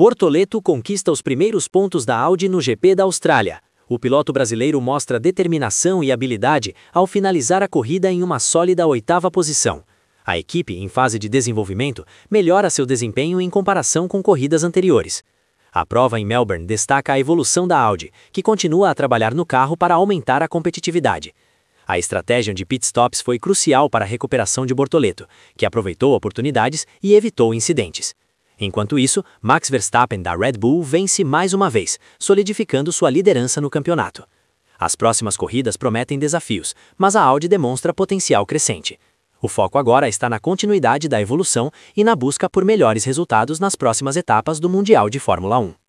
Bortoleto conquista os primeiros pontos da Audi no GP da Austrália. O piloto brasileiro mostra determinação e habilidade ao finalizar a corrida em uma sólida 8ª posição. A equipe, em fase de desenvolvimento, melhora seu desempenho em comparação com corridas anteriores. A prova em Melbourne destaca a evolução da Audi, que continua a trabalhar no carro para aumentar a competitividade. A estratégia de pitstops foi crucial para a recuperação de Bortoleto, que aproveitou oportunidades e evitou incidentes. Enquanto isso, Max Verstappen da Red Bull vence mais uma vez, solidificando sua liderança no campeonato. As próximas corridas prometem desafios, mas a Audi demonstra potencial crescente. O foco agora está na continuidade da evolução e na busca por melhores resultados nas próximas etapas do Mundial de Fórmula 1.